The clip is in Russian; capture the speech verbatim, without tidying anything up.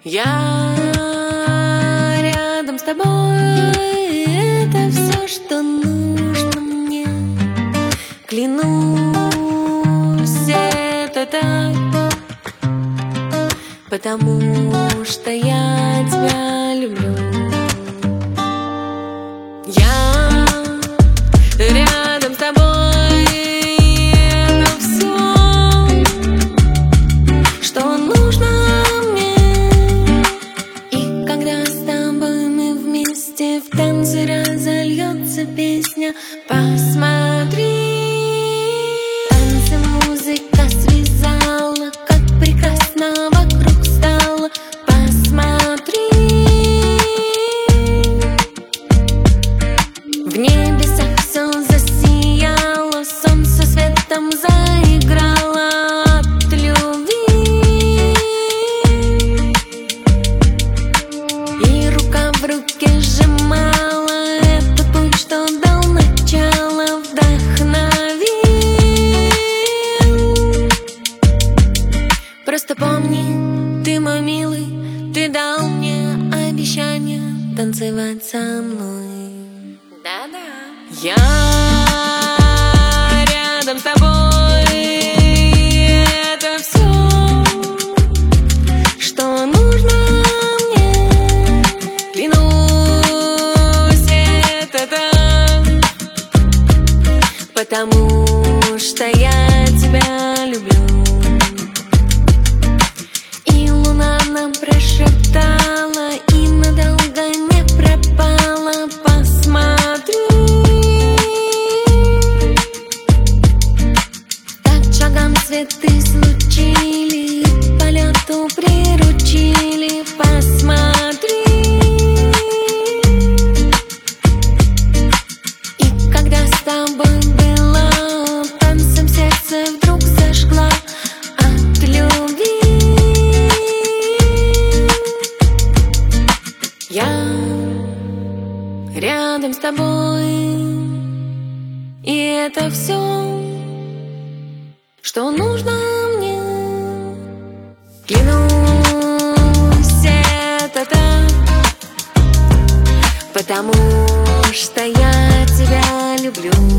Я рядом с тобой, это все, что нужно мне. Клянусь, это так, потому что я тебя люблю. Я рядом с тобой, это все, что нужно мне. И когда с тобой мы вместе в танце, разольется песня. Посмотри, танцы музыка связала, как прекрасно вокруг стало. Посмотри, в небесах все засияло, солнце светом заиграло от любви. И рука в руке сжимала этот путь, что дал начало, вдохновил. Просто помни, ты мой милый, ты дал мне обещание танцевать со мной. Да-да. Я рядом с тобой, это все, что нужно мне. Клянусь, это так, потому что я тебя люблю. И луна нам прошептала, и надолго не пропала. Посмотри, так шагом цветы случили, полету приручили. Посмотри, и когда с тобой была, танцем сердце вдруг зажгла от любви. Я рядом с тобой, и это все, что нужно мне. Клянусь, это так, потому что я тебя люблю.